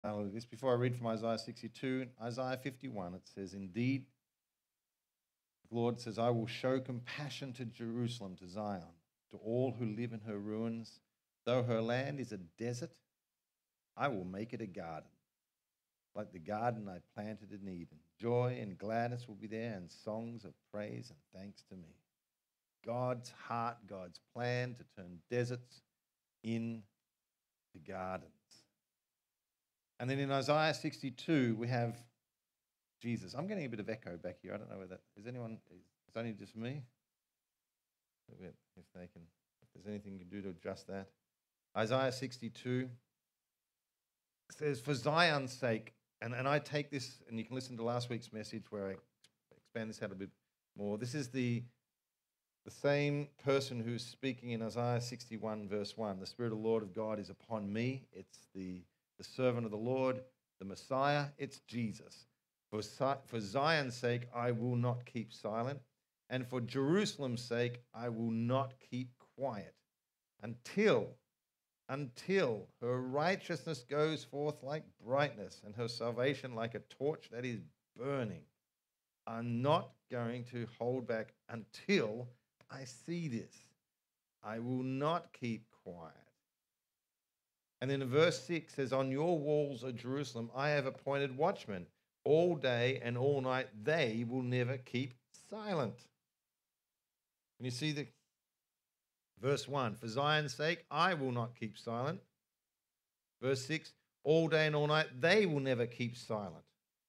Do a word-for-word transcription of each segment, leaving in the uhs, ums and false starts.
Hallelujah. This before I read from Isaiah sixty-two, Isaiah fifty-one, it says, Indeed, the Lord says, I will show compassion to Jerusalem, to Zion, to all who live in her ruins. Though her land is a desert, I will make it a garden, like the garden I planted in Eden. Joy and gladness will be there, and songs of praise and thanks to me. God's heart, God's plan to turn deserts into gardens. And then in Isaiah sixty-two, we have Jesus. I'm getting a bit of echo back here. I don't know whether, is anyone, it's only just me? If they can, if there's anything you can do to adjust that. Isaiah sixty-two says, for Zion's sake, and, and I take this, and you can listen to last week's message where I expand this out a bit more. This is the, the same person who's speaking in Isaiah sixty-one, verse one. The Spirit of the Lord of God is upon me. It's the, the servant of the Lord, the Messiah. It's Jesus. For, for Zion's sake, I will not keep silent. And for Jerusalem's sake, I will not keep quiet until, until her righteousness goes forth like brightness and her salvation like a torch that is burning. I'm not going to hold back until I see this. I will not keep quiet. And then in verse six says, on your walls, O Jerusalem, I have appointed watchmen. All day and all night, they will never keep silent. And you see the verse one, for Zion's sake, I will not keep silent. Verse six, all day and all night, they will never keep silent.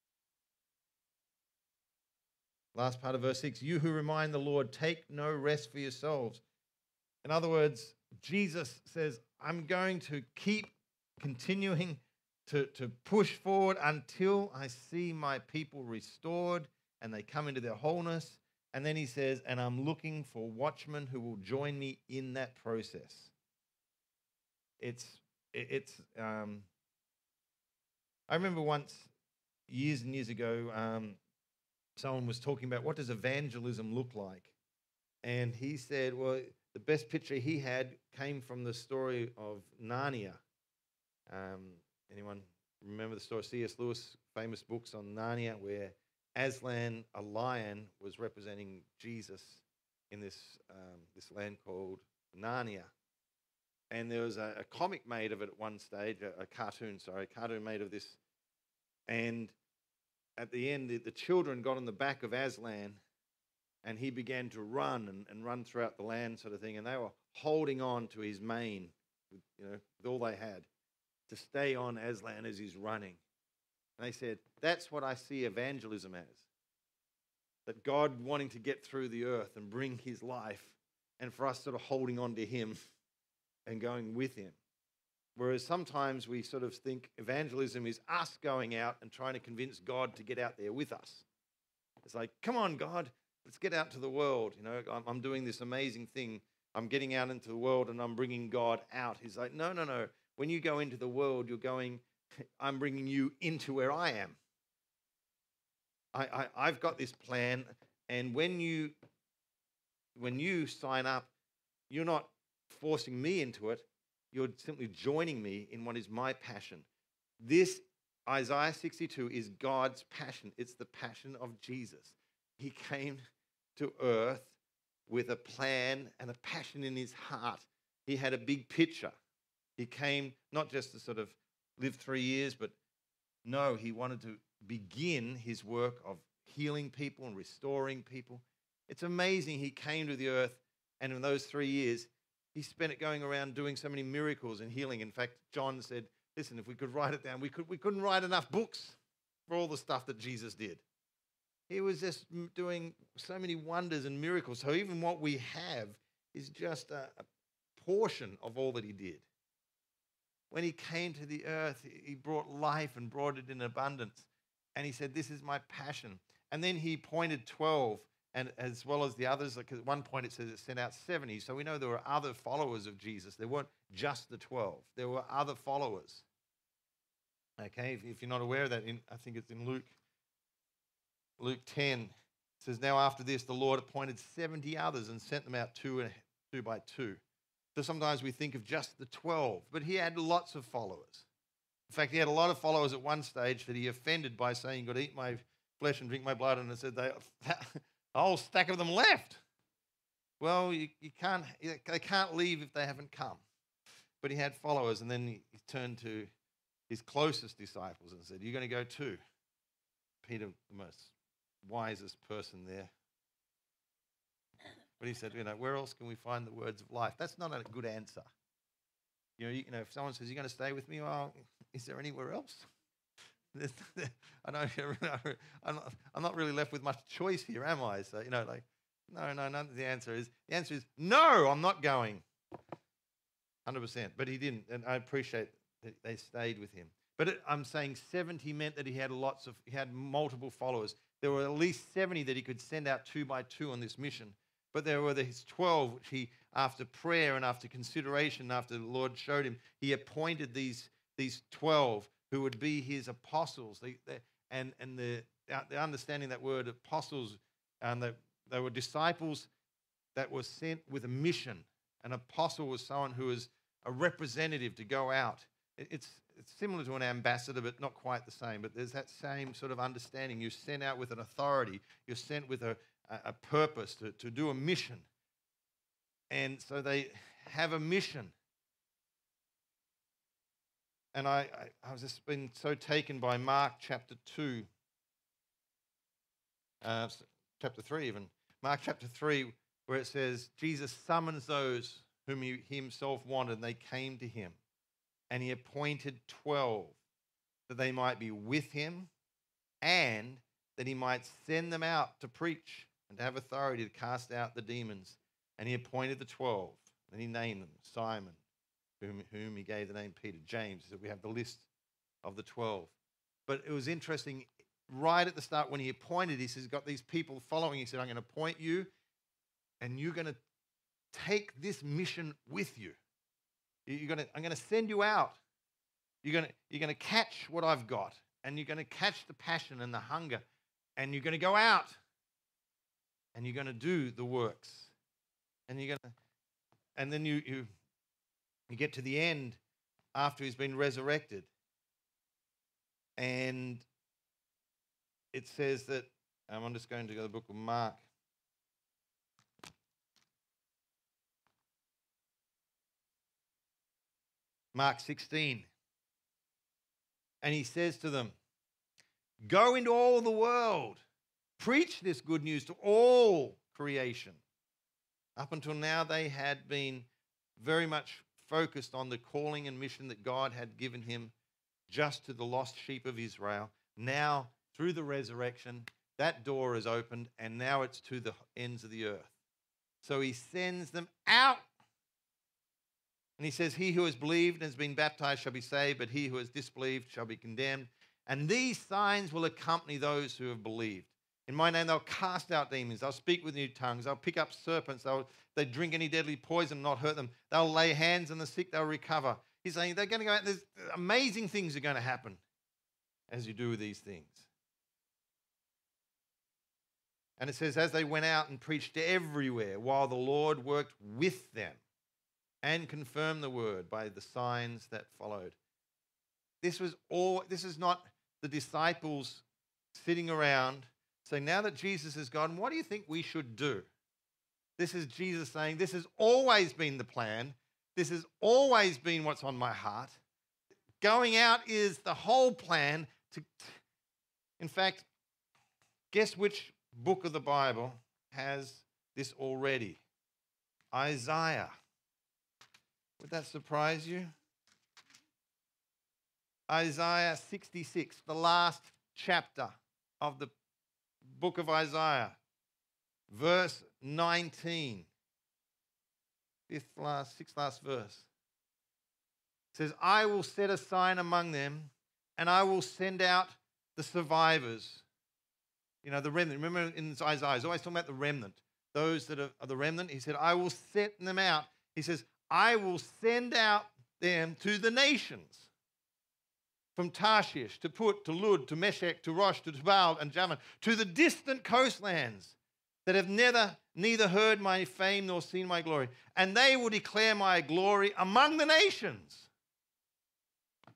Last part of verse six, you who remind the Lord, take no rest for yourselves. In other words, Jesus says, I'm going to keep continuing to, to push forward until I see my people restored and they come into their wholeness. And then he says, and I'm looking for watchmen who will join me in that process. It's, it's, um, I remember once, years and years ago, um, someone was talking about what does evangelism look like? And he said, well, the best picture he had came from the story of Narnia. Um, anyone remember the story? C S Lewis, famous books on Narnia, where Aslan, a lion, was representing Jesus in this um, this land called Narnia. And there was a, a comic made of it at one stage, a, a cartoon, sorry, a cartoon made of this. And at the end, the, the children got on the back of Aslan, and he began to run and, and run throughout the land, sort of thing. And they were holding on to his mane, with, you know, with all they had, to stay on Aslan as he's running. And they said, that's what I see evangelism as. That God wanting to get through the earth and bring his life, and for us sort of holding on to him and going with him. Whereas sometimes we sort of think evangelism is us going out and trying to convince God to get out there with us. It's like, come on, God, let's get out to the world. You know, I'm, I'm doing this amazing thing. I'm getting out into the world and I'm bringing God out. He's like, no, no, no. When you go into the world, you're going, I'm bringing you into where I am. I, I, I've got this plan, and when you, when you sign up, you're not forcing me into it. You're simply joining me in what is my passion. This, Isaiah sixty-two, is God's passion. It's the passion of Jesus. He came to earth with a plan and a passion in his heart. He had a big picture. He came not just to sort of live three years, but no, he wanted to begin his work of healing people and restoring people. It's amazing he came to the earth, and in those three years, he spent it going around doing so many miracles and healing. In fact, John said, listen, if we could write it down, we, could, we couldn't write enough books for all the stuff that Jesus did. He was just doing so many wonders and miracles. So even what we have is just a, a portion of all that he did. When he came to the earth, he brought life and brought it in abundance. And he said, this is my passion. And then he appointed twelve, and as well as the others. Because at one point it says it sent out seventy. So we know there were other followers of Jesus. There weren't just the twelve. There were other followers. Okay, if, if you're not aware of that, in, I think it's in Luke, Luke ten. It says, now after this, the Lord appointed seventy others and sent them out two, and, two by two. So sometimes we think of just the twelve, but he had lots of followers. In fact, he had a lot of followers at one stage that he offended by saying, you've got to eat my flesh and drink my blood. And it said they, a whole stack of them left. Well, you, you can't, they can't leave if they haven't come. But he had followers, and then he, he turned to his closest disciples and said, you're going to go too. Peter, the most wisest person there. But he said, you know, where else can we find the words of life? That's not a good answer. You know, you, you know, if someone says, you're going to stay with me, well, is there anywhere else? I know I'm not, I'm not really left with much choice here, am I? So, you know, like, no, no, no, the answer is, the answer is, no, I'm not going. one hundred percent. But he didn't, and I appreciate that they stayed with him. But it, I'm saying seventy meant that he had lots of, he had multiple followers. There were at least seventy that he could send out two by two on this mission. But there were his twelve, which he, after prayer and after consideration, after the Lord showed him, he appointed these, these twelve who would be his apostles. They, they, and and the, the understanding that word apostles, and they, they were disciples that were sent with a mission. An apostle was someone who was a representative to go out. It's, it's similar to an ambassador, but not quite the same. But there's that same sort of understanding. You're sent out with an authority. You're sent with a, a, a purpose to, to do a mission. And so they have a mission. And I, I, I was just been so taken by Mark chapter two, uh, chapter three even. Mark chapter three, where it says, Jesus summons those whom he himself wanted, and they came to him. And he appointed twelve that they might be with him and that he might send them out to preach and to have authority to cast out the demons. And he appointed the twelve, and he named them Simon, whom, whom he gave the name Peter, James. So we have the list of the twelve. But it was interesting, right at the start when he appointed, he says, got these people following. He said, I'm going to appoint you, and you're going to take this mission with you. You're gonna, I'm going to send you out. You're going to, you're going to catch what I've got, and you're going to catch the passion and the hunger, and you're going to go out, and you're going to do the works, and you're going to, and then you you you get to the end after he's been resurrected, and it says that um, I'm just going to go to the book of Mark. Mark sixteen. And he says to them, go into all the world, preach this good news to all creation. Up until now, they had been very much focused on the calling and mission that God had given him just to the lost sheep of Israel. Now, through the resurrection, that door is opened, and now it's to the ends of the earth. So he sends them out. And he says, he who has believed and has been baptized shall be saved, but he who has disbelieved shall be condemned. And these signs will accompany those who have believed. In my name, they'll cast out demons. They'll speak with new tongues. They'll pick up serpents. They'll they drink any deadly poison, not hurt them. They'll lay hands on the sick. They'll recover. He's saying they're going to go out. There's amazing things are going to happen as you do these things. And it says, as they went out and preached everywhere, while the Lord worked with them and confirmed the word by the signs that followed. This was all. This is not the disciples sitting around saying, now that Jesus is gone, what do you think we should do? This is Jesus saying, this has always been the plan. This has always been what's on my heart. Going out is the whole plan. To, in fact, guess which book of the Bible has this already? Isaiah. Would that surprise you? Isaiah sixty-six, the last chapter of the book of Isaiah, verse nineteen. Fifth last, sixth last verse. It says, I will set a sign among them, and I will send out the survivors. You know, the remnant. Remember in Isaiah, he's always talking about the remnant. Those that are, are the remnant. He said, I will set them out. He says, I will send out them to the nations. From Tarshish to Put to Lud to Meshech to Rosh to Tubal and Javan, to the distant coastlands that have never neither heard my fame nor seen my glory. And they will declare my glory among the nations.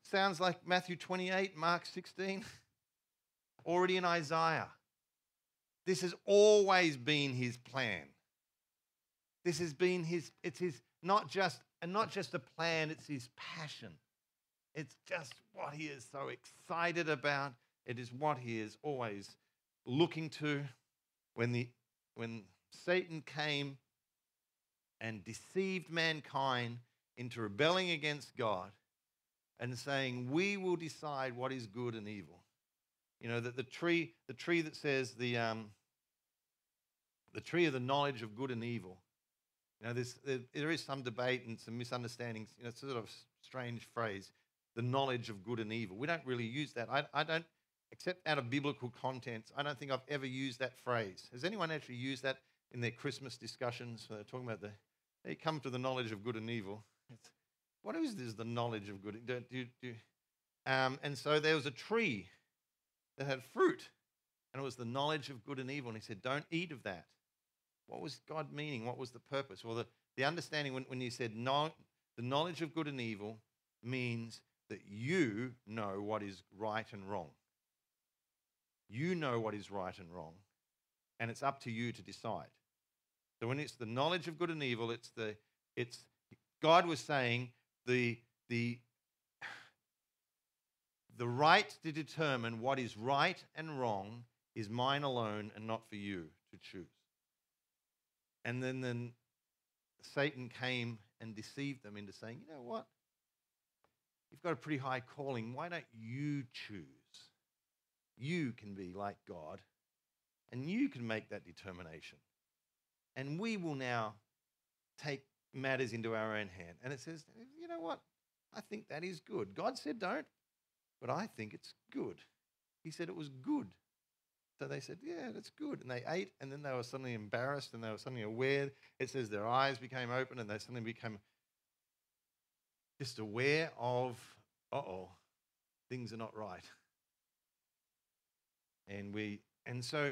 sounds like Matthew twenty-eight, Mark sixteen, already in Isaiah. This has always been his plan. This has been his, it's his, not just, and not just a plan, it's his passion. It's just what he is so excited about. It is what he is always looking to. When the when Satan came and deceived mankind into rebelling against God and saying, we will decide what is good and evil. You know, that the tree, the tree that says the um, the tree of the knowledge of good and evil. You know, there's, there, there is some debate and some misunderstandings. You know, it's a sort of strange phrase, the knowledge of good and evil. We don't really use that. I, I don't, except out of biblical contents, I don't think I've ever used that phrase. Has anyone actually used that in their Christmas discussions? They're talking about the, they come to the knowledge of good and evil. It's, what is this, the knowledge of good? Do, do, do, um, and so there was a tree that had fruit, and it was the knowledge of good and evil. And he said, don't eat of that. What was God meaning? What was the purpose? Well, the, the understanding when, when he said no, the knowledge of good and evil means that you know what is right and wrong. You know what is right and wrong, and it's up to you to decide. So when it's the knowledge of good and evil, it's the it's God was saying the the the right to determine what is right and wrong is mine alone and not for you to choose. And then, then Satan came and deceived them into saying, you know what? You've got a pretty high calling. Why don't you choose? You can be like God, and you can make that determination. And we will now take matters into our own hand. And it says, you know what? I think that is good. God said don't, but I think it's good. He said it was good. So they said, yeah, that's good. And they ate, and then they were suddenly embarrassed, and they were suddenly aware. It says their eyes became open, and they suddenly became just aware of, uh-oh, things are not right. And we, and so,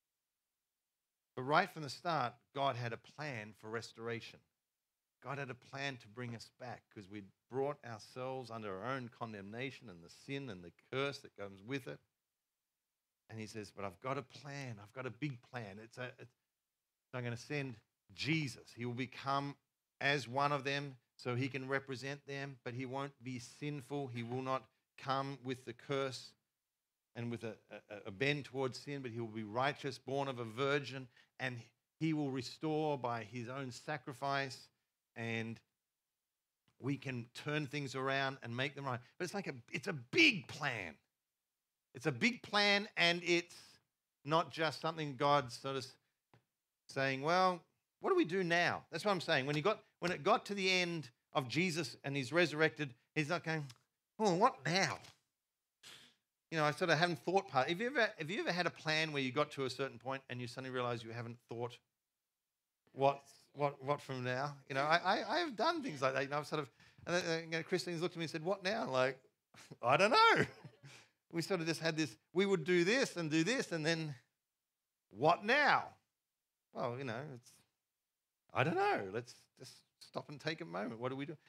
but right from the start, God had a plan for restoration. God had a plan to bring us back because we'd brought ourselves under our own condemnation and the sin and the curse that comes with it. And he says, but I've got a plan. I've got a big plan. It's a, it's, I'm going to send Jesus. He will become as one of them so he can represent them, but he won't be sinful. He will not come with the curse and with a, a, a bend towards sin, but he will be righteous, born of a virgin, and he will restore by his own sacrifice, and we can turn things around and make them right. But it's like a, it's a big plan. It's a big plan, and it's not just something God's sort of saying, well, what do we do now? That's what I'm saying. When he got, when it got to the end of Jesus and he's resurrected, he's not going, oh, what now? You know, I sort of haven't thought part. Have you ever, have you ever had a plan where you got to a certain point and you suddenly realize you haven't thought what, what, what from now? You know, I, I, I have done things like that. You know, I've sort of, and then, you know, Christine's looked at me and said, what now? Like, I don't know. We sort of just had this, we would do this and do this, and then what now? Well, you know, it's, I don't know. Let's just stop and take a moment. What do we do?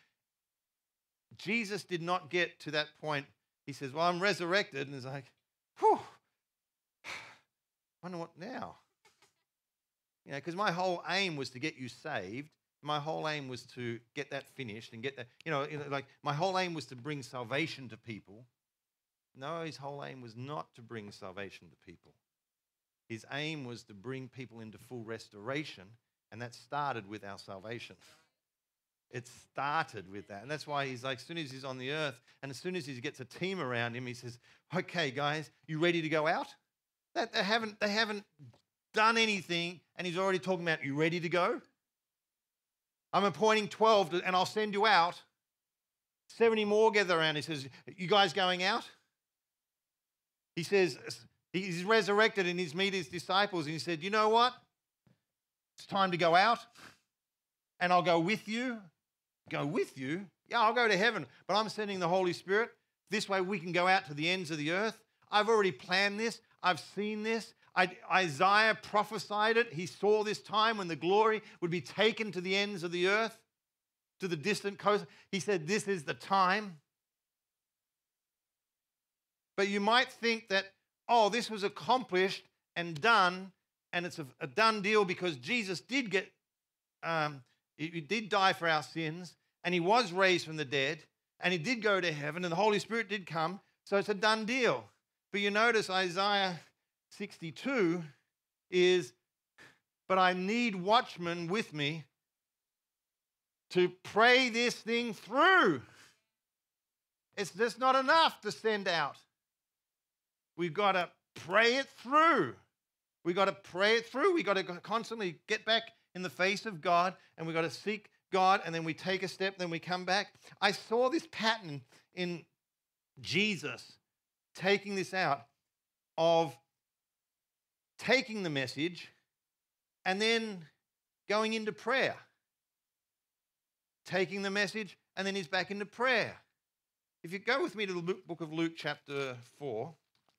Jesus did not get to that point. He says, well, I'm resurrected. And he's like, whew, I wonder what now? You know, because my whole aim was to get you saved. My whole aim was to get that finished and get that, you know, like my whole aim was to bring salvation to people. No, his whole aim was not to bring salvation to people. His aim was to bring people into full restoration, and that started with our salvation. It started with that. And that's why he's like, as soon as he's on the earth, and as soon as he gets a team around him, he says, okay, guys, you ready to go out? That, they haven't, they haven't done anything, and he's already talking about, you ready to go? I'm appointing twelve, to, and I'll send you out. seventy more gather around. He says, you guys going out? He says, he's resurrected and he's met his disciples, and he said, you know what? It's time to go out, and I'll go with you. Go with you? Yeah, I'll go to heaven, but I'm sending the Holy Spirit. This way we can go out to the ends of the earth. I've already planned this. I've seen this. I, Isaiah prophesied it. He saw this time when the glory would be taken to the ends of the earth, to the distant coast. He said, this is the time. But you might think that, oh, this was accomplished and done, and it's a, a done deal because Jesus did get, um, he, he did die for our sins, and he was raised from the dead, and he did go to heaven, and the Holy Spirit did come, so it's a done deal. But you notice Isaiah sixty-two is, but I need watchmen with me to pray this thing through. It's just not enough to send out. We've got to pray it through. We've got to pray it through. We've got to constantly get back in the face of God, and we've got to seek God, and then we take a step, then we come back. I saw this pattern in Jesus taking this out of taking the message and then going into prayer. Taking the message, and then he's back into prayer. If you go with me to the book of Luke chapter four,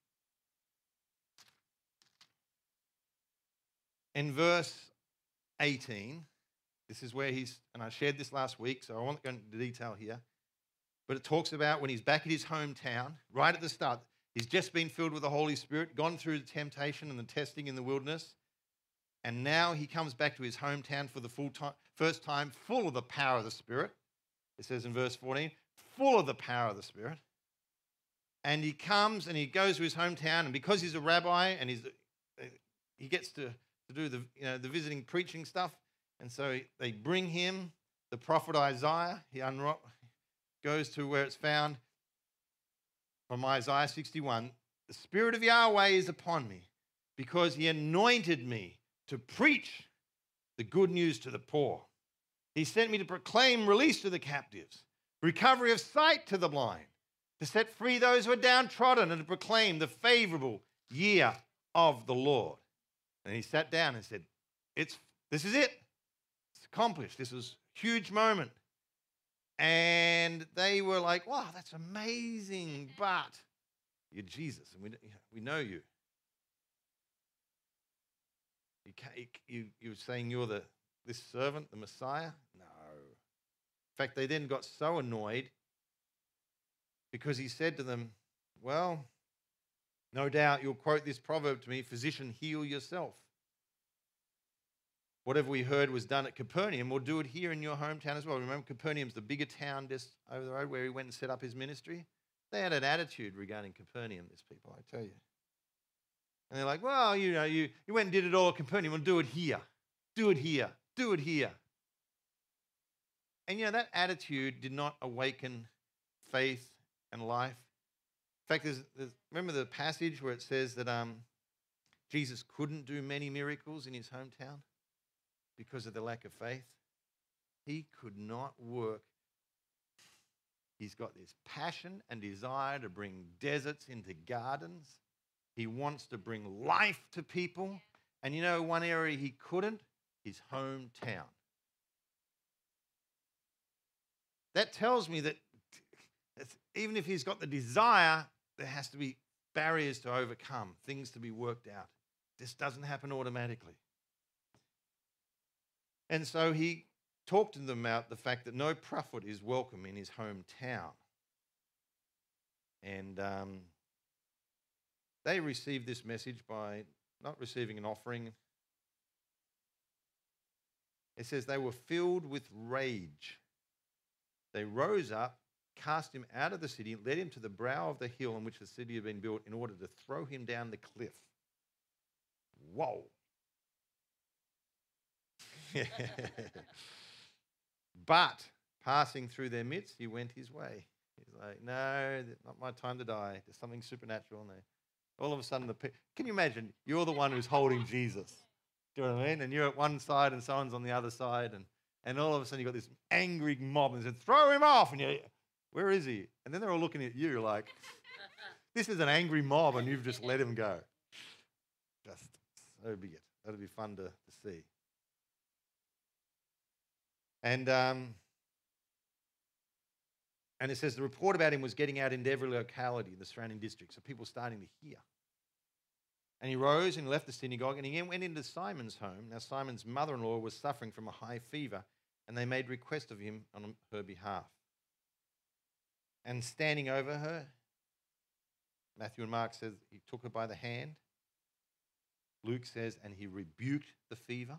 in verse eighteen, this is where he's, and I shared this last week, so I won't go into detail here, but it talks about when he's back at his hometown, right at the start. He's just been filled with the Holy Spirit, gone through the temptation and the testing in the wilderness, and now he comes back to his hometown for the full time, first time, full of the power of the Spirit. It says in verse fourteen, full of the power of the Spirit. And he comes and he goes to his hometown, and because he's a rabbi and he's, he gets to, to do the, you know, the visiting preaching stuff, and so they bring him the prophet Isaiah. He unro- goes to where it's found from Isaiah sixty-one. The Spirit of Yahweh is upon me because he anointed me to preach the good news to the poor. He sent me to proclaim release to the captives, recovery of sight to the blind, to set free those who are downtrodden, and to proclaim the favorable year of the Lord. And he sat down and said, "It's this is it. It's accomplished. This was a huge moment." And they were like, "Wow, that's amazing, but you're Jesus, and we, we know you. You, can't, you. You're saying you're the this servant, the Messiah?" No. In fact, they then got so annoyed because he said to them, "Well, no doubt you'll quote this proverb to me, 'Physician, heal yourself. Whatever we heard was done at Capernaum, we'll do it here in your hometown as well.'" Remember, Capernaum's the bigger town just over the road where he went and set up his ministry. They had an attitude regarding Capernaum, these people, I tell you. And they're like, "Well, you know, you, you went and did it all at Capernaum, we'll do it here. Do it here. Do it here." And, you know, that attitude did not awaken faith and life. In fact, there's, there's, remember the passage where it says that um, Jesus couldn't do many miracles in his hometown because of the lack of faith? He could not work. He's got this passion and desire to bring deserts into gardens. He wants to bring life to people. And you know one area he couldn't? His hometown. That tells me that even if he's got the desire, there has to be barriers to overcome, things to be worked out. This doesn't happen automatically. And so he talked to them about the fact that no prophet is welcome in his hometown. And um, they received this message by not receiving an offering. It says they were filled with rage. They rose up, cast him out of the city, led him to the brow of the hill on which the city had been built in order to throw him down the cliff. Whoa. But passing through their midst, he went his way. He's like, "No, not my time to die. There's something supernatural." And they, all of a sudden, the pe- can you imagine? You're the one who's holding Jesus. Do you know what I mean? And you're at one side and someone's on the other side. And, and all of a sudden, you've got this angry mob and said, "Throw him off." And you're, "Where is he?" And then they're all looking at you like, this is an angry mob and you've just let him go. Just, so be it. That'll be fun to, to see. And um, and it says the report about him was getting out into every locality in the surrounding district, so people were starting to hear. And he rose and left the synagogue, and he went into Simon's home. Now Simon's mother-in-law was suffering from a high fever, and they made request of him on her behalf. And standing over her, Matthew and Mark says he took her by the hand. Luke says, and he rebuked the fever.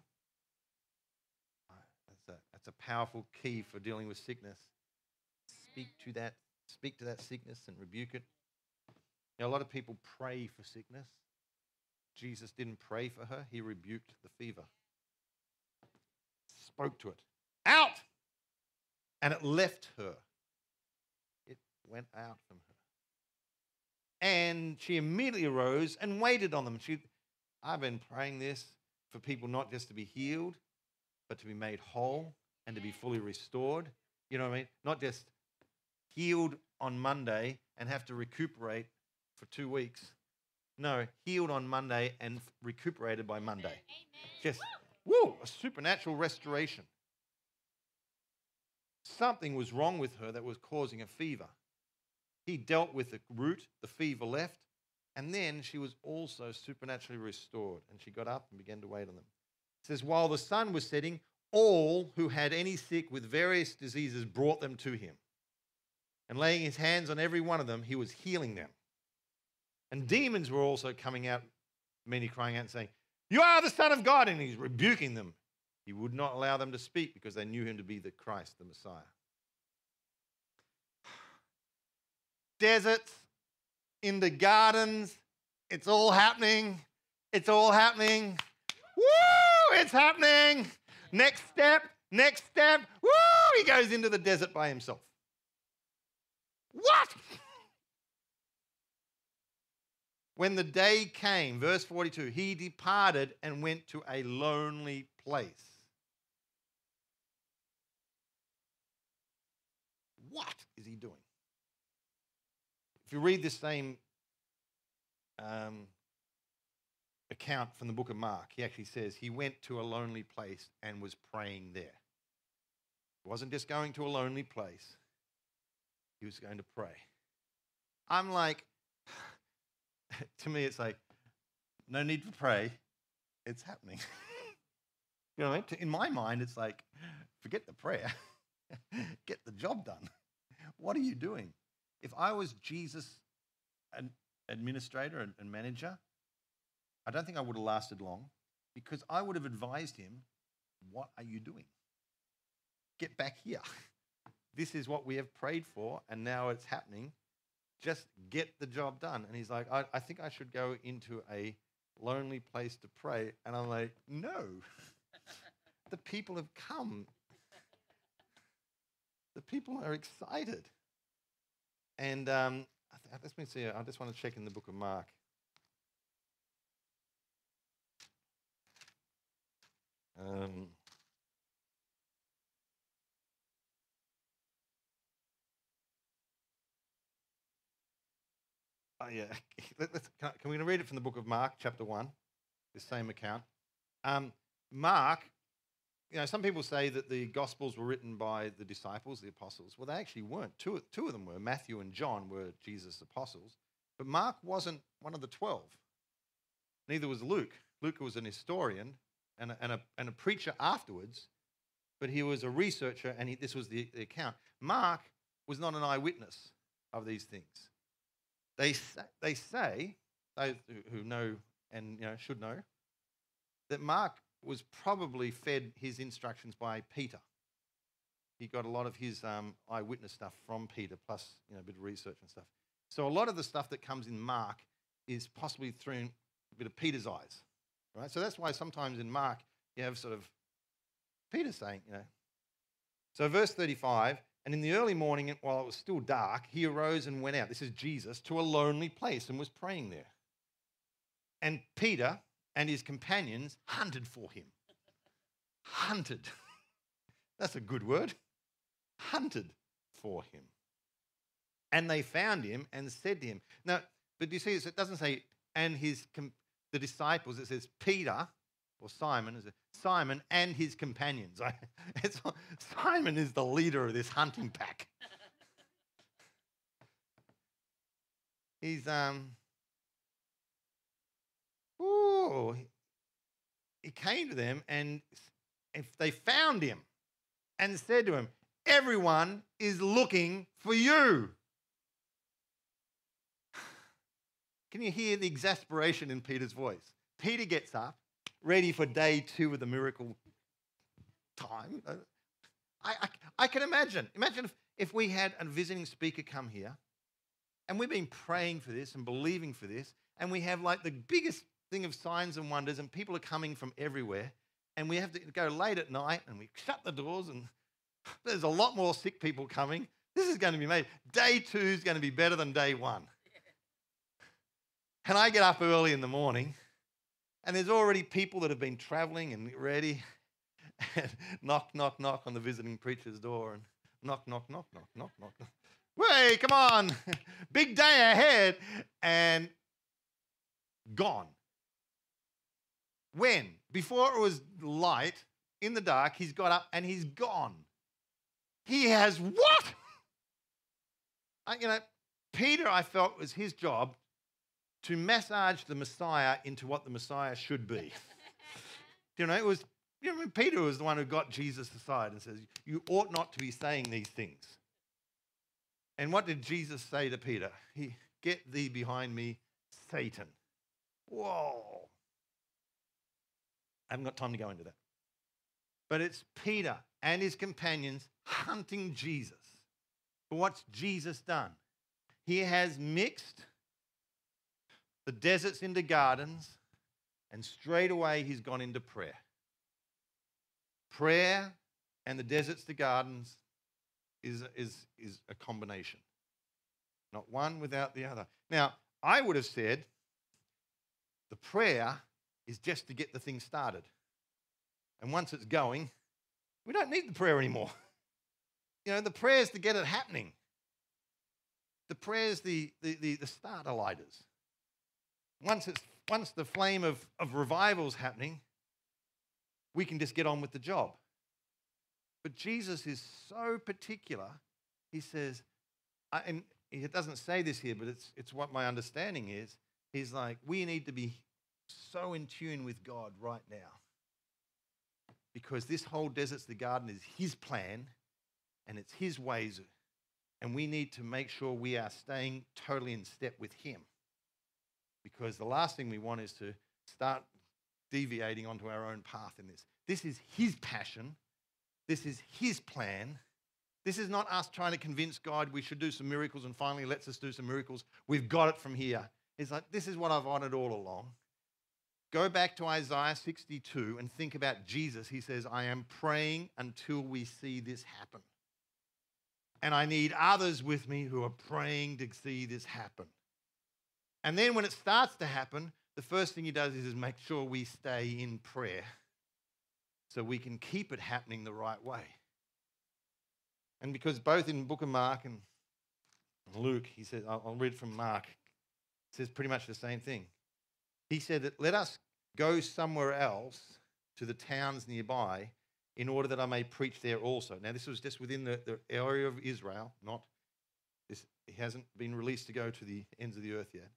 That's a, that's a powerful key for dealing with sickness. Speak to that, speak to that sickness and rebuke it. Now, a lot of people pray for sickness. Jesus didn't pray for her. He rebuked the fever. Spoke to it. Out! And it left her. It went out from her. And she immediately arose and waited on them. She, I've been praying this for people not just to be healed, but to be made whole and to be fully restored. You know what I mean? Not just healed on Monday and have to recuperate for two weeks. No, healed on Monday and recuperated by Monday. Amen. Just, woo, a supernatural restoration. Something was wrong with her that was causing a fever. He dealt with the root, the fever left, and then she was also supernaturally restored. And she got up and began to wait on them. It says, while the sun was setting, all who had any sick with various diseases brought them to him. And laying his hands on every one of them, he was healing them. And demons were also coming out, many crying out and saying, you are the Son of God. And he's rebuking them. He would not allow them to speak because they knew him to be the Christ, the Messiah. Deserts, in the gardens, it's all happening. It's all happening. Woo! It's happening. Next step, next step. Woo! He goes into the desert by himself. What? When the day came, verse forty-two, he departed and went to a lonely place. What is he doing? If you read this same um, account from the book of Mark, he actually says he went to a lonely place and was praying there. He wasn't just going to a lonely place. He was going to pray. I'm like, to me, it's like, no need to pray. It's happening. You know what I mean? In my mind, it's like, forget the prayer. Get the job done. What are you doing? If I was Jesus' administrator and manager, I don't think I would have lasted long because I would have advised him, what are you doing? Get back here. This is what we have prayed for, and now it's happening. Just get the job done. And he's like, I, I think I should go into a lonely place to pray. And I'm like, no. The people have come. The people are excited. And um, let me see. I just want to check in the book of Mark. Um, oh, yeah. Let, let's, can, can we read it from the book of Mark, chapter one, this same account? Um, Mark, you know, some people say that the Gospels were written by the disciples, the apostles. Well, they actually weren't. Two, two of them were. Matthew and John were Jesus' apostles. But Mark wasn't one of the twelve. Neither was Luke. Luke was an historian and a, and a, and a preacher afterwards, but he was a researcher, and he, this was the, the account. Mark was not an eyewitness of these things. They say, they say, those who know and you know should know, that Mark was probably fed his instructions by Peter. He got a lot of his um, eyewitness stuff from Peter, plus you know a bit of research and stuff. So a lot of the stuff that comes in Mark is possibly through a bit of Peter's eyes, right? So that's why sometimes in Mark you have sort of Peter saying, you know. So verse thirty-five, and in the early morning, while it was still dark, he arose and went out. This is Jesus, to a lonely place and was praying there. And Peter and his companions hunted for him. Hunted. That's a good word. Hunted for him. And they found him and said to him. Now, but do you see, it doesn't say, and his, the disciples, it says Peter, or Simon, is it? Simon and his companions. It's, Simon is the leader of this hunting pack. He's, um, ooh, he came to them, and if they found him and said to him, everyone is looking for you. can you hear the exasperation in Peter's voice? Peter gets up, ready for day two of the miracle time. I, I, I can imagine. Imagine if, if we had a visiting speaker come here, and we've been praying for this and believing for this, and we have like the biggest thing of signs and wonders, and people are coming from everywhere, and we have to go late at night, and we shut the doors, and there's a lot more sick people coming. This is going to be made. Day two is going to be better than day one. And I get up early in the morning, and there's already people that have been traveling and ready, and knock, knock, knock on the visiting preacher's door, and knock, knock, knock, knock, knock, knock, knock. Hey, come on, big day ahead, and gone. When? Before it was light, in the dark, he's got up and he's gone. He has what? I, you know, Peter, I felt, was his job to massage the Messiah into what the Messiah should be. You know, it was, you know, Peter was the one who got Jesus aside and says, you ought not to be saying these things. And what did Jesus say to Peter? He, get thee behind me, Satan. Whoa. I haven't got time to go into that. But it's Peter and his companions hunting Jesus. But what's Jesus done? He has mixed the deserts into gardens, and straight away he's gone into prayer. Prayer and the deserts to gardens is, is, is a combination. Not one without the other. Now, I would have said the prayer is just to get the thing started. And once it's going, we don't need the prayer anymore. You know, the prayer is to get it happening. The prayer is the, the, the, the starter lighters. Once, it's, once the flame of, of revival's happening, we can just get on with the job. But Jesus is so particular. He says, I, and it doesn't say this here, but it's, it's what my understanding is. He's like, we need to be so in tune with God right now. Because this whole desert's the garden is his plan, and it's his ways, and we need to make sure we are staying totally in step with him. Because the last thing we want is to start deviating onto our own path in this. This is his passion. This is his plan. This is not us trying to convince God we should do some miracles and finally lets us do some miracles. We've got it from here. It's like, this is what I've wanted all along. Go back to Isaiah sixty-two and think about Jesus. He says, I am praying until we see this happen. And I need others with me who are praying to see this happen. And then when it starts to happen, the first thing he does is, is make sure we stay in prayer so we can keep it happening the right way. And because both in the book of Mark and Luke, he says, I'll, I'll read from Mark, it says pretty much the same thing. He said that let us go somewhere else to the towns nearby in order that I may preach there also. Now, this was just within the, the area of Israel, not this. He hasn't been released to go to the ends of the earth yet.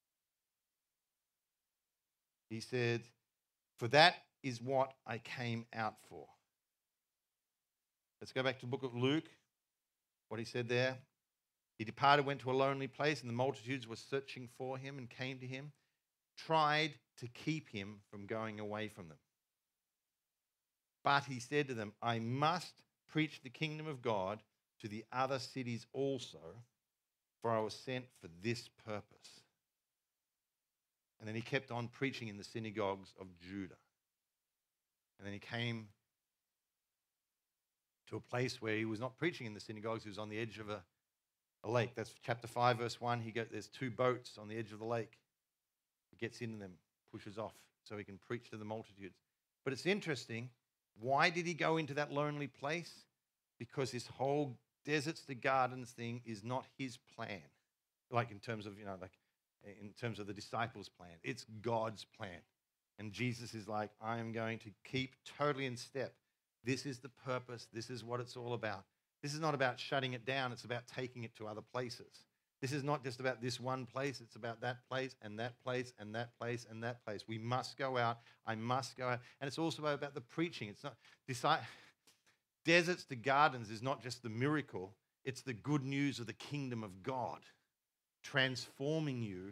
He said, for that is what I came out for. Let's go back to the book of Luke, what he said there. He departed, went to a lonely place, and the multitudes were searching for him and came to him, tried to keep him from going away from them. But he said to them, I must preach the kingdom of God to the other cities also, for I was sent for this purpose. And then he kept on preaching in the synagogues of Judah. And then he came to a place where he was not preaching in the synagogues, he was on the edge of a, a lake. That's chapter five, verse one. He go, there's two boats on the edge of the lake. He gets into them, pushes off so he can preach to the multitudes. But it's interesting. Why did he go into that lonely place? Because this whole deserts to gardens thing is not his plan. Like in terms of, you know, like in terms of the disciples' plan. It's God's plan. And Jesus is like, I am going to keep totally in step. This is the purpose. This is what it's all about. This is not about shutting it down. It's about taking it to other places. This is not just about this one place. It's about that place and that place and that place and that place. We must go out. I must go out. And it's also about the preaching. It's not deci- deserts to gardens is not just the miracle. It's the good news of the kingdom of God, transforming you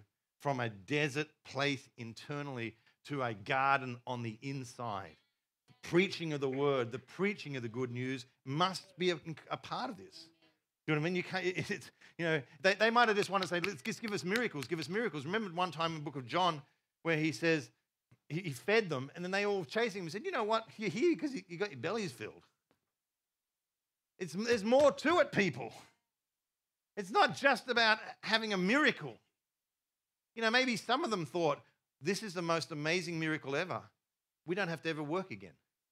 from a desert place internally to a garden on the inside. The preaching of the word, the preaching of the good news must be a, a part of this. You know what I mean? You can't, it's, you know, they, they might have just wanted to say, let's just give us miracles, give us miracles. Remember one time in the book of John where he says, he, he fed them, and then they all chasing him and said, you know what, you're here because you, you got your bellies filled. It's, there's more to it, people. It's not just about having a miracle. You know, maybe some of them thought, this is the most amazing miracle ever. We don't have to ever work again.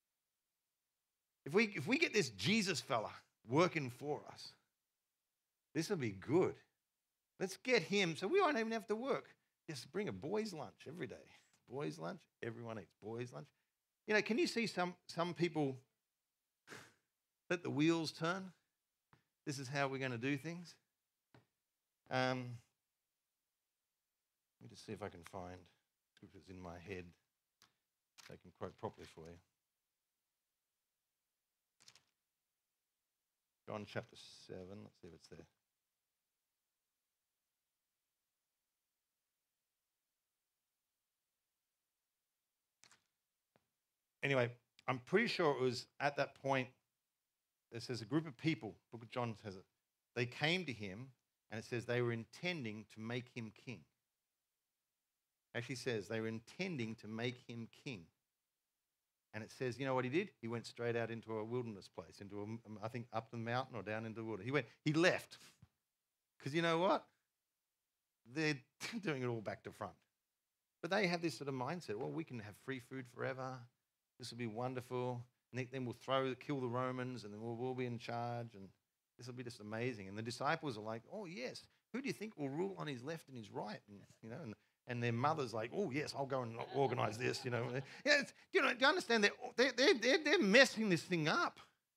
If we, if we get this Jesus fella working for us, this will be good. Let's get him so we won't even have to work. Just bring a boys' lunch every day. Boys' lunch, everyone eats boys' lunch. You know, can you see some, some people let the wheels turn? This is how we're going to do things. Um, let me just see if I can find scriptures in my head so I can quote properly for you. John chapter seven, let's see if it's there. Anyway, I'm pretty sure it was at that point, it says a group of people, Book of John says it, they came to him, and it says they were intending to make him king. Actually says they were intending to make him king. And it says, you know what he did? He went straight out into a wilderness place, into a, I think up the mountain or down into the wilderness. He went, he left. Because you know what? They're doing it all back to front. But they have this sort of mindset, well, we can have free food forever. This will be wonderful. And then we'll throw, kill the Romans, and then we'll, we'll be in charge, and this will be just amazing. And the disciples are like, oh, yes, who do you think will rule on his left and his right? And, you know, and, and their mother's like, oh, yes, I'll go and organize this, you know. Yeah, it's, you know, do you understand? They're, they're, they're, they're messing this thing up.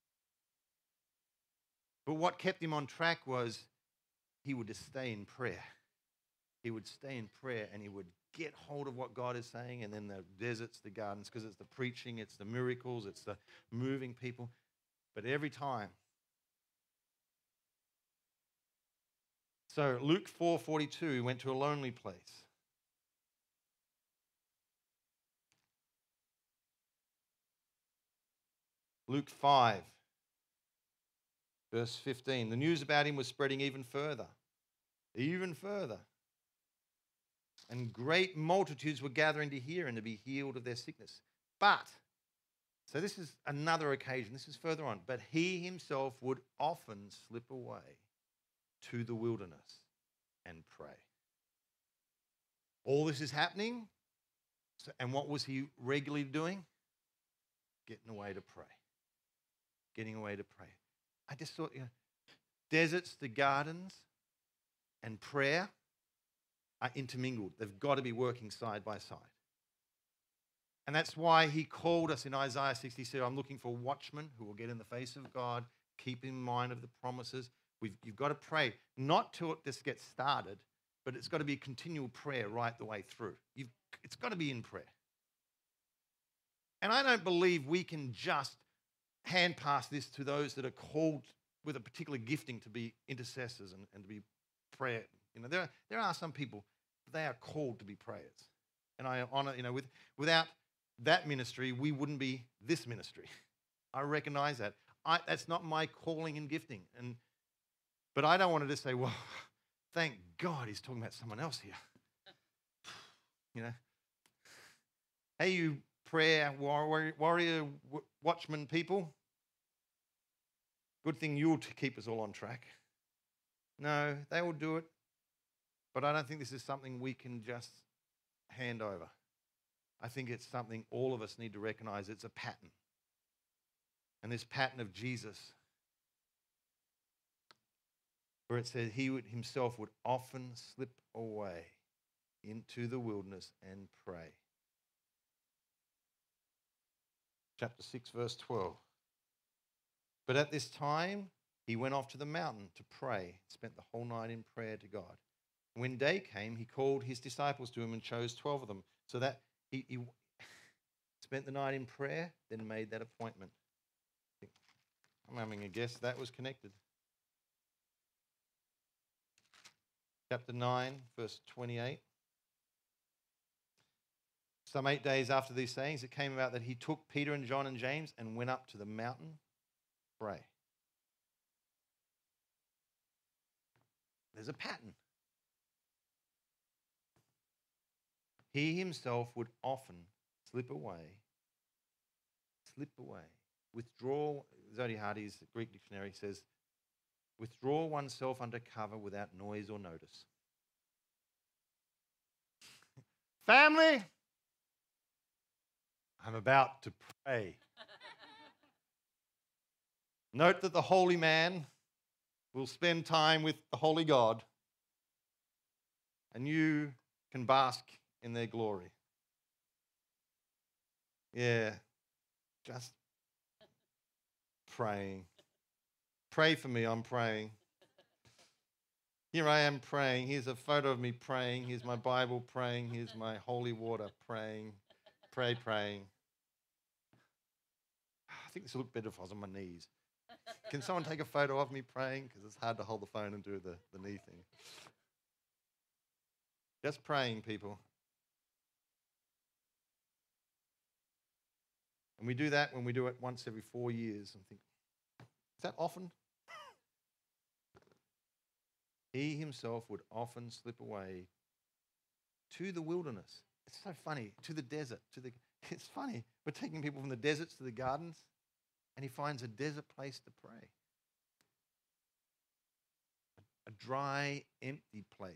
But what kept him on track was he would just stay in prayer. He would stay in prayer, and he would get hold of what God is saying, and then the deserts, the gardens, because it's the preaching, it's the miracles, it's the moving people. But every time. So Luke four forty-two, he went to a lonely place. Luke five, verse fifteen. The news about him was spreading even further, even further. And great multitudes were gathering to hear and to be healed of their sickness. But, so this is another occasion, this is further on, but he himself would often slip away to the wilderness and pray. All this is happening, so, and what was he regularly doing? Getting away to pray. Getting away to pray. I just thought, you know, deserts, the gardens, and prayer are intermingled. They've got to be working side by side. And that's why he called us in Isaiah sixty-two, I'm looking for watchmen who will get in the face of God, keep in mind of the promises. We've, you've got to pray, not till it just gets started, but it's got to be a continual prayer right the way through. You've, it's got to be in prayer. And I don't believe we can just hand pass this to those that are called with a particular gifting to be intercessors and, and to be prayer. You know, there, there are some people, they are called to be prayers. And I honor, you know, with, without that ministry, we wouldn't be this ministry. I recognize that. I, that's not my calling and gifting. And But I don't want to just say, well, thank God he's talking about someone else here. You know, hey, you prayer warrior, warrior watchman people, good thing you'll keep us all on track. No, they will do it. But I don't think this is something we can just hand over. I think it's something all of us need to recognize. It's a pattern. And this pattern of Jesus, where it says he would, himself would often slip away into the wilderness and pray. Chapter six, verse twelve. But at this time, he went off to the mountain to pray, spent the whole night in prayer to God. When day came, he called his disciples to him and chose twelve of them. So that he, he spent the night in prayer, then made that appointment. I'm having a guess that was connected. Chapter nine, verse twenty-eight. Some eight days after these sayings, it came about that he took Peter and John and James and went up to the mountain to pray. There's a pattern. He himself would often slip away, slip away, withdraw. Zodi Hardy's Greek dictionary says, withdraw oneself under cover without noise or notice. Family, I'm about to pray. Note that the holy man will spend time with the holy God, and you can bask in their glory. Yeah, just praying. Pray for me, I'm praying. Here I am praying. Here's a photo of me praying. Here's my Bible praying. Here's my holy water praying. Pray, praying. I think this will look better if I was on my knees. Can someone take a photo of me praying? Because it's hard to hold the phone and do the, the knee thing. Just praying, people. And we do that when we do it once every four years and think, is that often? He himself would often slip away to the wilderness. It's so funny, to the desert. To the. It's funny. We're taking people from the deserts to the gardens, and he finds a desert place to pray. A dry, empty place.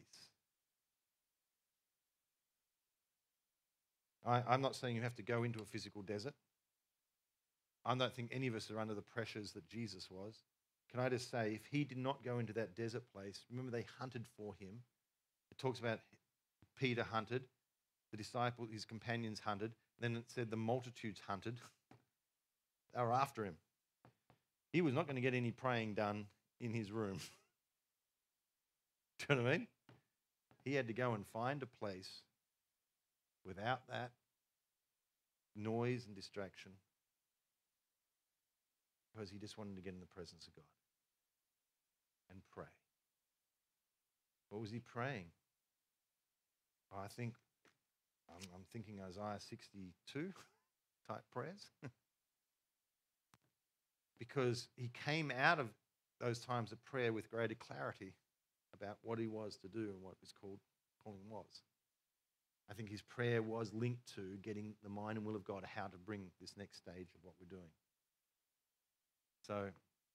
I, I'm not saying you have to go into a physical desert. I don't think any of us are under the pressures that Jesus was. Can I just say, if he did not go into that desert place, remember they hunted for him. It talks about Peter hunted, the disciples, his companions hunted, then it said the multitudes hunted. They were after him. He was not going to get any praying done in his room. Do you know what I mean? He had to go and find a place without that noise and distraction, because he just wanted to get in the presence of God and pray. What was he praying? I think, I'm, I'm thinking Isaiah sixty-two type prayers. Because he came out of those times of prayer with greater clarity about what he was to do and what his called, calling was. I think his prayer was linked to getting the mind and will of God, how to bring this next stage of what we're doing. So, in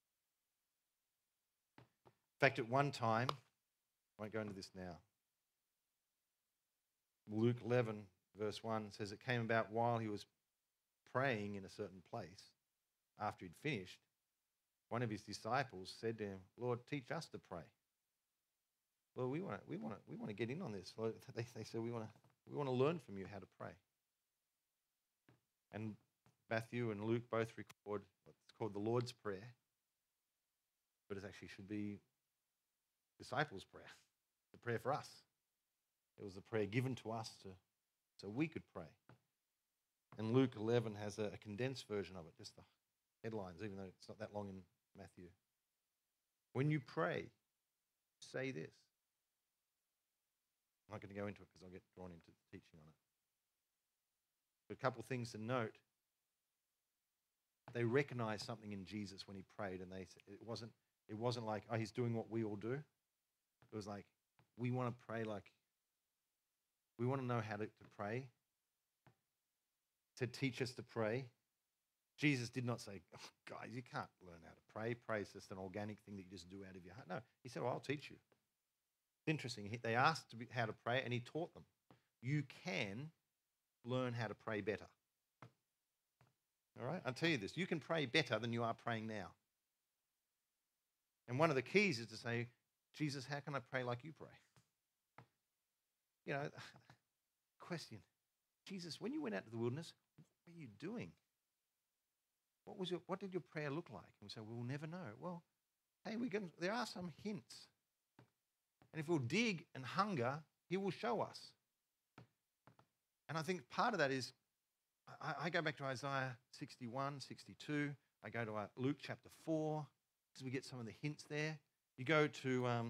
fact, at one time, I won't go into this now, Luke eleven, verse one says, it came about while he was praying in a certain place, after he'd finished, one of his disciples said to him, Lord, teach us to pray. Well, we want to, we want to, we want to get in on this. Lord, they, they said, we want to, we want to learn from you how to pray. And Matthew and Luke both record what's called the Lord's Prayer, but it actually should be disciples' prayer, the prayer for us. It was a prayer given to us to, so we could pray. And Luke eleven has a, a condensed version of it, just the headlines, even though it's not that long in Matthew. When you pray, say this. I'm not going to go into it because I'll get drawn into teaching on it. But a couple of things to note. They recognized something in Jesus when he prayed, and they it wasn't it wasn't like, oh, he's doing what we all do. It was like, we want to pray like, we want to know how to, to pray. To teach us to pray. Jesus did not say, oh, guys, you can't learn how to pray. Pray is just an organic thing that you just do out of your heart. No, he said, well, I'll teach you. It's interesting. They asked to be, how to pray, and he taught them. You can learn how to pray better. All right? I'll tell you this. You can pray better than you are praying now. And one of the keys is to say, Jesus, how can I pray like you pray? You know, question. Jesus, when you went out to the wilderness, what were you doing? What was your, what did your prayer look like? And we say, we'll never know. Well, hey, we can, there are some hints. And if we'll dig and hunger, he will show us. And I think part of that is, I, I go back to Isaiah sixty-one, sixty-two. I go to uh, Luke chapter four, because we get some of the hints there. You go to um,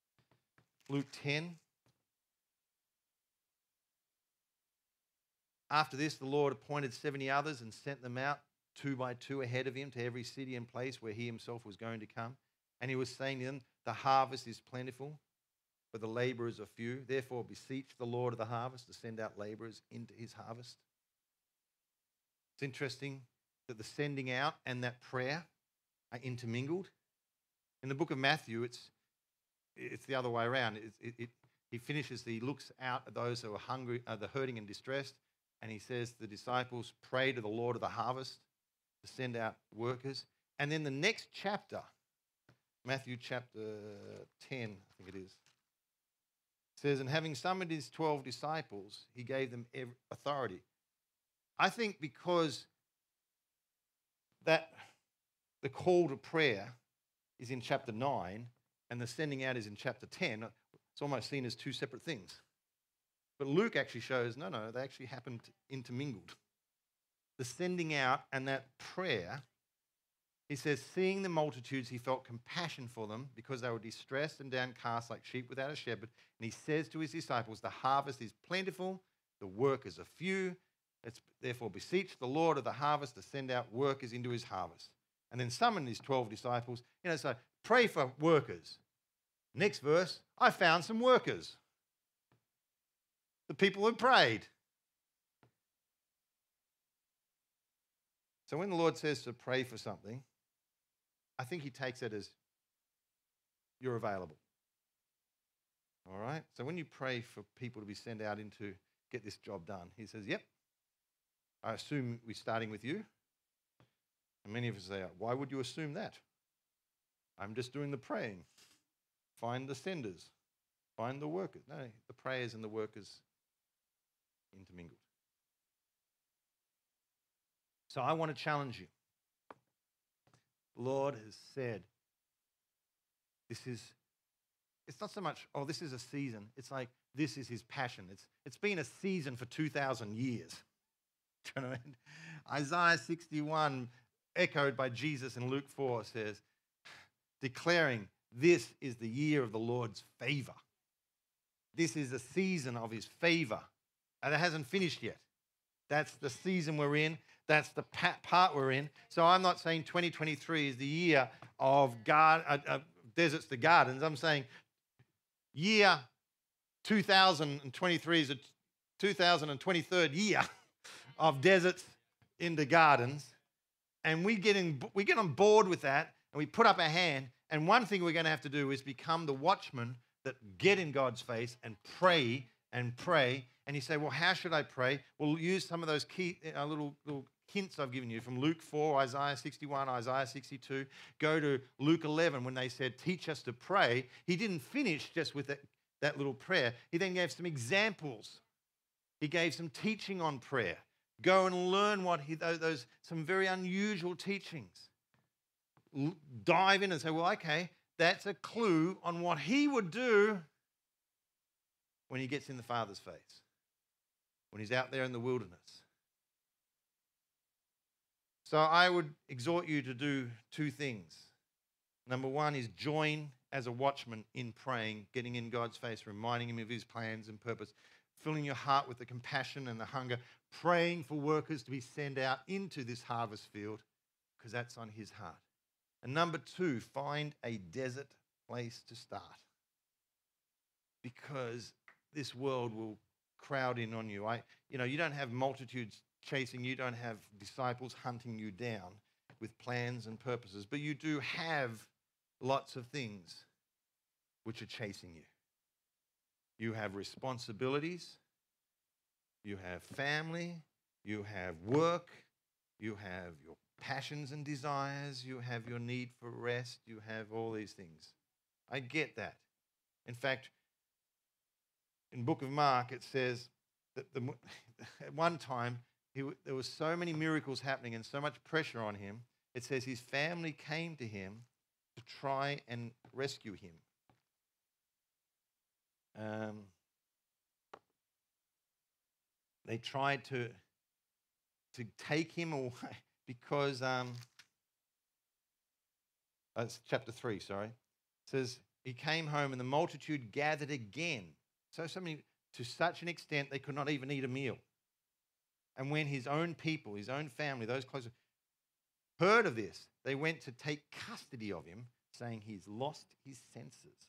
Luke ten. After this, the Lord appointed seventy others and sent them out two by two ahead of him to every city and place where he himself was going to come. And he was saying to them, the harvest is plentiful, but the laborers are few. Therefore, beseech the Lord of the harvest to send out laborers into his harvest. It's interesting that the sending out and that prayer are intermingled. In the book of Matthew, it's it's the other way around. It, it, it, he finishes, he looks out at those who are hungry, uh, the hurting and distressed, and he says to the disciples, pray to the Lord of the harvest to send out workers. And then the next chapter, Matthew chapter ten, I think it is, says, and having summoned his twelve disciples, he gave them authority. I think because that the call to prayer is in chapter nine and the sending out is in chapter ten, it's almost seen as two separate things. But Luke actually shows, no, no, they actually happened intermingled. The sending out and that prayer, he says, seeing the multitudes, he felt compassion for them because they were distressed and downcast like sheep without a shepherd. And he says to his disciples, the harvest is plentiful, the workers are few. Let's therefore beseech the Lord of the harvest to send out workers into his harvest. And then summon his twelve disciples. You know, so pray for workers. Next verse, I found some workers. The people who prayed. So when the Lord says to pray for something, I think he takes it as you're available. All right? So when you pray for people to be sent out into get this job done, he says, yep, I assume we're starting with you. And many of us say, why would you assume that? I'm just doing the praying. Find the senders. Find the workers. No, the prayers and the workers intermingled. So I want to challenge you. The Lord has said, this is, it's not so much, oh, this is a season. It's like, this is his passion. It's It's been a season for two thousand years. Do you know what I mean? Isaiah sixty-one, echoed by Jesus in Luke four, says, declaring, this is the year of the Lord's favor. This is the season of his favor. And it hasn't finished yet. That's the season we're in. That's the part we're in. So I'm not saying twenty twenty-three is the year of God, uh, uh, deserts to gardens. I'm saying year two thousand twenty-three is a two thousand twenty-three year of deserts into gardens. And we get, in, we get on board with that and we put up our hand. And one thing we're going to have to do is become the watchmen that get in God's face and pray and pray. And you say, well, how should I pray? We'll use some of those key uh, little, little hints I've given you from Luke four, Isaiah sixty-one, Isaiah sixty-two. Go to Luke eleven when they said, teach us to pray. He didn't finish just with that, that little prayer. He then gave some examples. He gave some teaching on prayer. Go and learn what he, those, those some very unusual teachings. L- dive in and say, well, okay, that's a clue on what he would do when he gets in the Father's face, when he's out there in the wilderness. So I would exhort you to do two things. Number one is join as a watchman in praying, getting in God's face, reminding him of his plans and purpose, filling your heart with the compassion and the hunger, praying for workers to be sent out into this harvest field because that's on his heart. And number two, find a desert place to start because this world will crowd in on you. I, you know, you don't have multitudes chasing you. You don't have disciples hunting you down with plans and purposes, but you do have lots of things which are chasing you. You have responsibilities. You have family. You have work. You have your passions and desires. You have your need for rest. You have all these things. I get that. In fact, in Book of Mark, it says that the, at one time, he, there were so many miracles happening and so much pressure on him. It says his family came to him to try and rescue him. Um, they tried to, to take him away because, um, that's chapter three, sorry. It says, he came home and the multitude gathered again. So, so many, to such an extent they could not even eat a meal. And when his own people, his own family, those close, heard of this, they went to take custody of him, saying he's lost his senses.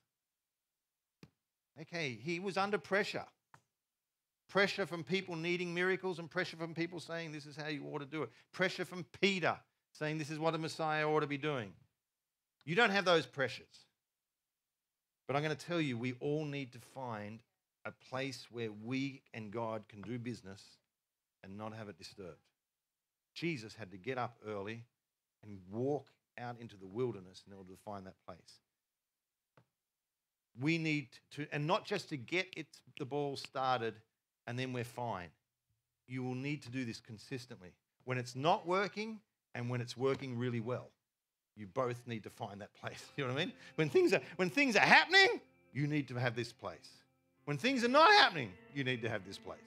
Okay, he was under pressure. Pressure from people needing miracles and pressure from people saying this is how you ought to do it. Pressure from Peter saying this is what a Messiah ought to be doing. You don't have those pressures. But I'm going to tell you, we all need to find a place where we and God can do business and not have it disturbed. Jesus had to get up early and walk out into the wilderness in order to find that place. We need to, and not just to get it, the ball started and then we're fine. You will need to do this consistently. When it's not working and when it's working really well, you both need to find that place. You know what I mean? When things are, when things are happening, you need to have this place. When things are not happening, you need to have this place.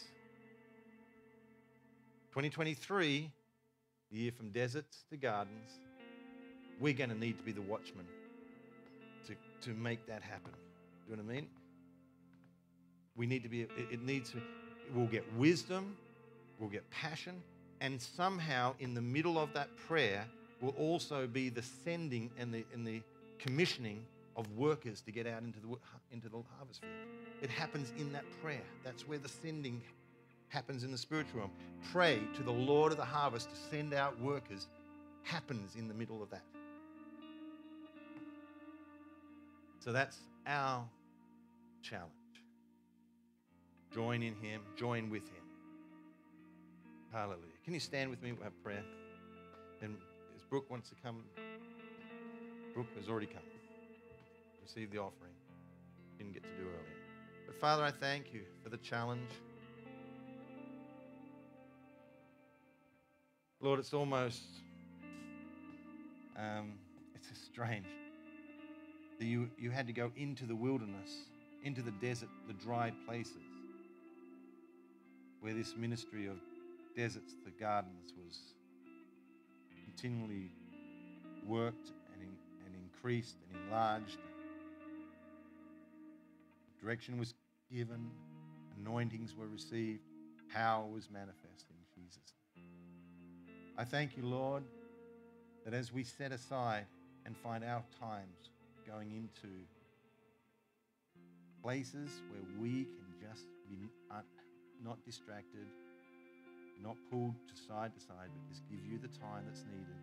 twenty twenty-three, the year from deserts to gardens, we're going to need to be the watchman to, to make that happen. Do you know what I mean? We need to be, it, it needs to, we'll get wisdom, we'll get passion, and somehow in the middle of that prayer will also be the sending and the, and the commissioning of workers to get out into the, into the harvest field. It happens in that prayer. That's where the sending happens in the spiritual realm. Pray to the Lord of the harvest to send out workers happens in the middle of that. So that's our challenge. Join in him, join with him. Hallelujah. Can you stand with me? We'll have prayer. And as Brooke wants to come, Brooke has already come. Receive the offering. Didn't get to do earlier. But Father, I thank you for the challenge. Lord, it's almost, um, it's just strange that you, you had to go into the wilderness, into the desert, the dry places, where this ministry of deserts to gardens was continually worked and, in, and increased and enlarged. Direction was given, anointings were received, power was manifest in Jesus' name. I thank you, Lord, that as we set aside and find our times going into places where we can just be not distracted, not pulled to side to side, but just give you the time that's needed,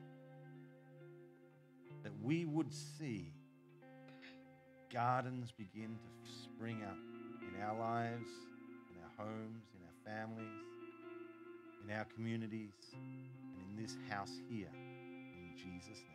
that we would see gardens begin to spring up in our lives, in our homes, in our families, in our communities, and in this house here, in Jesus' name.